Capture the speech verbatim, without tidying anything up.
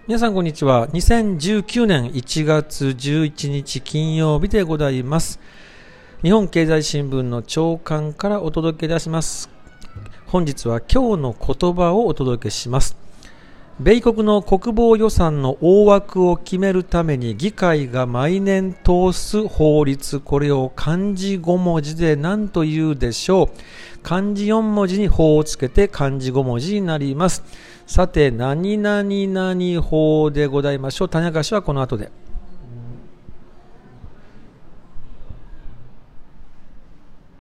皆さんこんにちは。にせんじゅうきゅうねんいちがつじゅういちにち金曜日でございます。日本経済新聞の朝刊からお届けいたします。本日は今日の言葉をお届けします。米国の国防予算の大枠を決めるために議会が毎年通す法律、これを漢字ごもじで何と言うでしょう。漢字よんもじに法をつけて漢字ごもじになります。さて、何々々法でございましょう。種明かしはこの後で。